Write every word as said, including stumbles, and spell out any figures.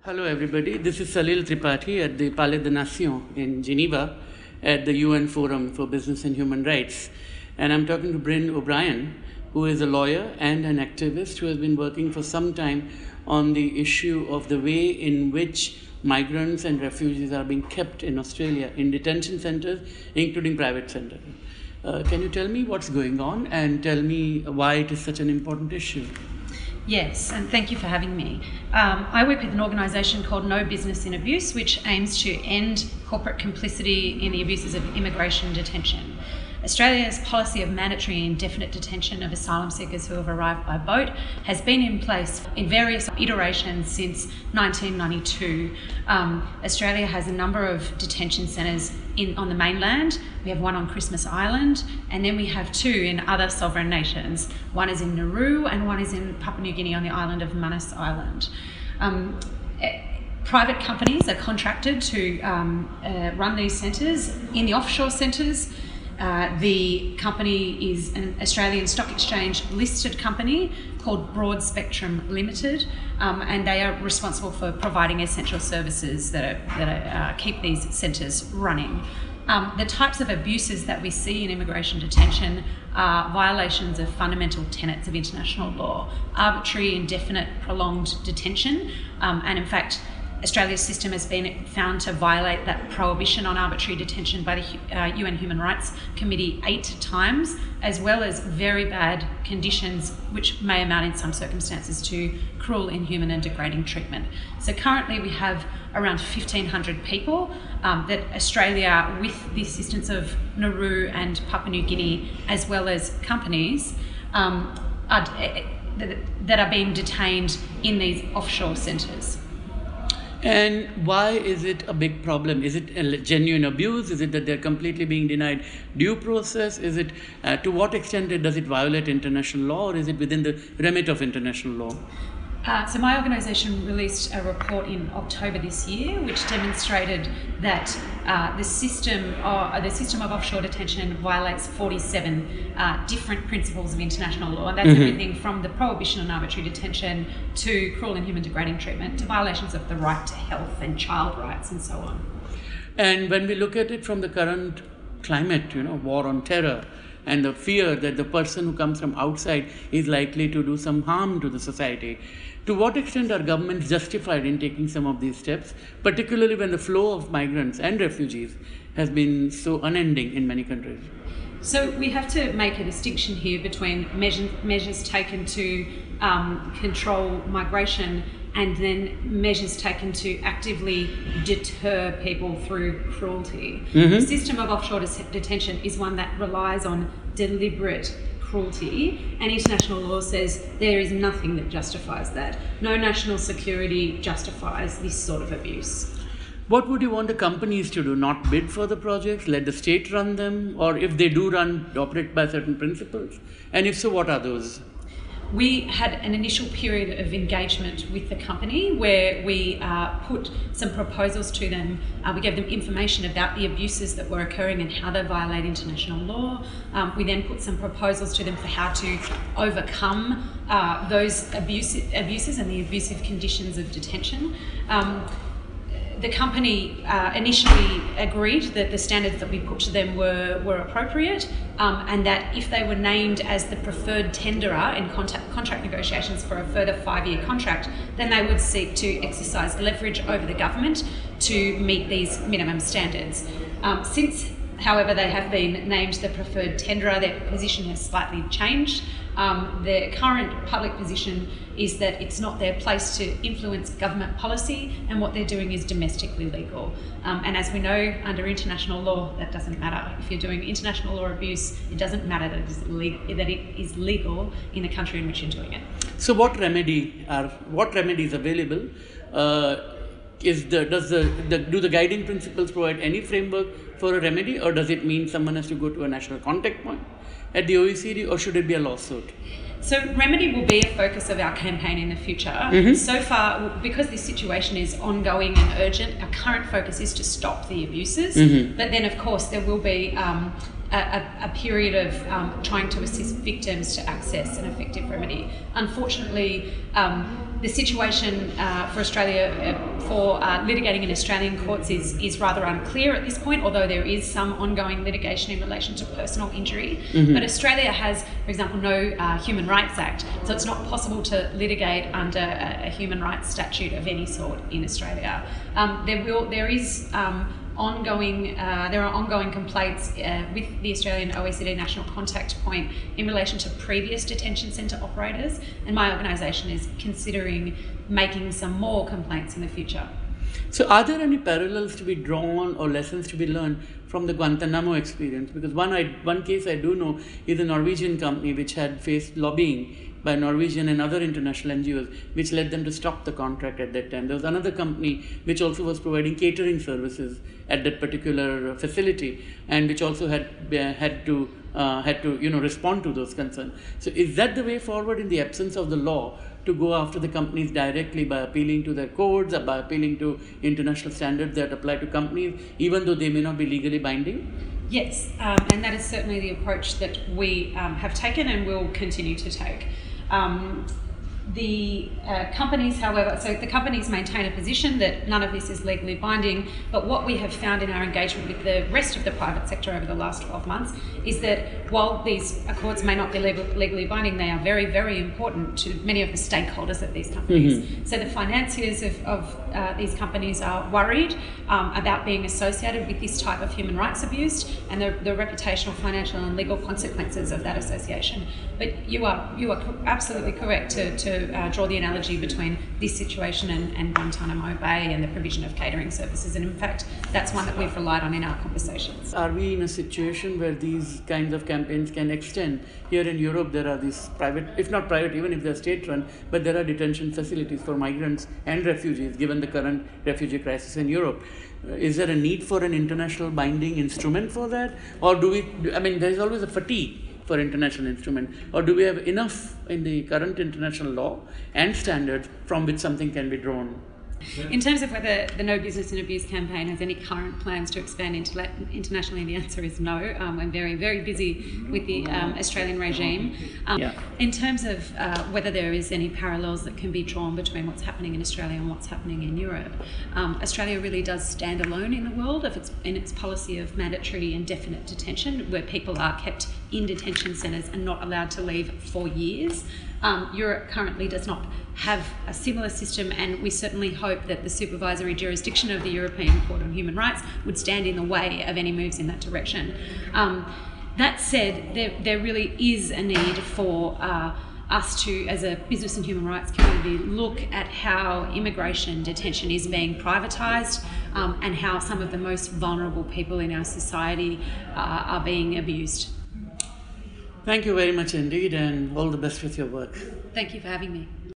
Hello, everybody. This is Salil Tripathi at the Palais des Nations in Geneva at the U N Forum for Business and Human Rights. And I'm talking to Bryn O'Brien, who is a lawyer and an activist who has been working for some time on the issue of the way in which migrants and refugees are being kept in Australia in detention centers, including private centers. Uh, can you tell me what's going on and tell me why it is such an important issue? Yes, and thank you for having me. Um, I work with an organisation called No Business in Abuse, which aims to end corporate complicity in the abuses of immigration detention. Australia's policy of mandatory and indefinite detention of asylum seekers who have arrived by boat has been in place in various iterations since nineteen ninety-two. Um, Australia has a number of detention centres in on the mainland. We have one on Christmas Island, and then we have two in other sovereign nations. One is in Nauru and one is in Papua New Guinea on the island of Manus Island. Um, Private companies are contracted to um, uh, run these centres. In the offshore centres, Uh, the company is an Australian Stock Exchange listed company called Broad Spectrum Limited, um, and they are responsible for providing essential services that, are, that are, uh, keep these centres running. Um, the types of abuses that we see in immigration detention are violations of fundamental tenets of international law, arbitrary, indefinite, prolonged detention, um, and in fact, Australia's system has been found to violate that prohibition on arbitrary detention by the uh, U N Human Rights Committee eight times, as well as very bad conditions which may amount in some circumstances to cruel, inhuman and degrading treatment. So currently we have around fifteen hundred people um, that Australia, with the assistance of Nauru and Papua New Guinea, as well as companies, um, are, uh, that are being detained in these offshore centres. And why is it a big problem? Is it a genuine abuse? Is it that they're completely being denied due process? Is it, uh, to what extent does it violate international law, or is it within the remit of international law? Uh, so my organisation released a report in October this year, which demonstrated that uh, the system of, the system of offshore detention violates forty-seven uh, different principles of international law, and that's mm-hmm. everything from the prohibition on arbitrary detention to cruel, inhuman, degrading treatment to violations of the right to health and child rights and so on. And when we look at it from the current climate, you know, war on terror, and the fear that the person who comes from outside is likely to do some harm to the society, to what extent are governments justified in taking some of these steps, particularly when the flow of migrants and refugees has been so unending in many countries? So we have to make a distinction here between measure, measures taken to um, control migration and then measures taken to actively deter people through cruelty. Mm-hmm. The system of offshore de- detention is one that relies on deliberate cruelty, and international law says there is nothing that justifies that. No national security justifies this sort of abuse. What would you want the companies to do? Not bid for the projects, let the state run them, or if they do run, operate by certain principles? And if so, what are those? We had an initial period of engagement with the company where we uh, put some proposals to them. Uh, we gave them information about the abuses that were occurring and how they violate international law. Um, we then put some proposals to them for how to overcome uh, those abuse, abuses and the abusive conditions of detention. Um, The company uh, initially agreed that the standards that we put to them were, were appropriate, um, and that if they were named as the preferred tenderer in contact, contract negotiations for a further five-year contract, then they would seek to exercise leverage over the government to meet these minimum standards. Um, since, however, they have been named the preferred tenderer, their position has slightly changed. Um, their current public position is that it's not their place to influence government policy, and what they're doing is domestically legal. Um, and as we know, under international law, that doesn't matter. If you're doing international law abuse, it doesn't matter that it is, le- that it is legal in the country in which you're doing it. So what remedy are, what remedy is available? Uh, is the, does the, the, do the guiding principles provide any framework for a remedy, or does it mean someone has to go to a national contact point at the O E C D, or should it be a lawsuit? So remedy will be a focus of our campaign in the future. Mm-hmm. So far, because this situation is ongoing and urgent, our current focus is to stop the abuses. Mm-hmm. But then, of course, there will be um, a, a period of um, trying to assist victims to access an effective remedy. Unfortunately, um, the situation uh, for Australia uh, for uh, litigating in Australian courts is, is rather unclear at this point, although there is some ongoing litigation in relation to personal injury. Mm-hmm. But Australia has, for example, no uh, Human Rights Act, so it's not possible to litigate under a, a human rights statute of any sort in Australia. Um, there will, there is um, ongoing, uh, there are ongoing complaints uh, with the Australian O E C D National Contact Point in relation to previous detention centre operators, and my organisation is considering making some more complaints in the future. So are there any parallels to be drawn or lessons to be learned from the Guantanamo experience? Because one, I, one case I do know is a Norwegian company which had faced lobbying by Norwegian and other international N G Os, which led them to stop the contract at that time. There was another company which also was providing catering services at that particular facility, and which also had uh, had to uh, had to you know respond to those concerns. So is that the way forward in the absence of the law, to go after the companies directly by appealing to their codes, or by appealing to international standards that apply to companies, even though they may not be legally binding? Yes, um, and that is certainly the approach that we um, have taken and will continue to take. Um, the uh, companies, however, so the companies maintain a position that none of this is legally binding, but what we have found in our engagement with the rest of the private sector over the last twelve months is that while these accords may not be legal, legally binding, they are very, very important to many of the stakeholders of these companies. Mm-hmm. So the financiers of, of uh, these companies are worried um, about being associated with this type of human rights abuse and the, the reputational, financial and legal consequences of that association. But you are, you are absolutely correct to, to Uh, draw the analogy between this situation and, and Guantanamo Bay and the provision of catering services, and in fact that's one that we've relied on in our conversations. Are we in a situation where these kinds of campaigns can extend? Here in Europe there are these private, if not private, even if they're state run, but there are detention facilities for migrants and refugees given the current refugee crisis in Europe. Uh, is there a need for an international binding instrument for that? Or do we, I mean there is always a fatigue for international instrument, or do we have enough in the current international law and standards from which something can be drawn? In terms of whether the No Business in Abuse campaign has any current plans to expand inter- internationally, the answer is no. Um, I'm very, very busy with the um, Australian regime. Um, yeah. In terms of uh, whether there is any parallels that can be drawn between what's happening in Australia and what's happening in Europe, um, Australia really does stand alone in the world of its, in its policy of mandatory indefinite detention, where people are kept in detention centres and not allowed to leave for years. Um, Europe currently does not have a similar system, and we certainly hope that the supervisory jurisdiction of the European Court on Human Rights would stand in the way of any moves in that direction. Um, that said, there, there really is a need for uh, us to, as a business and human rights community, look at how immigration detention is being privatised um, and how some of the most vulnerable people in our society uh, are being abused. Thank you very much indeed, and all the best with your work. Thank you for having me.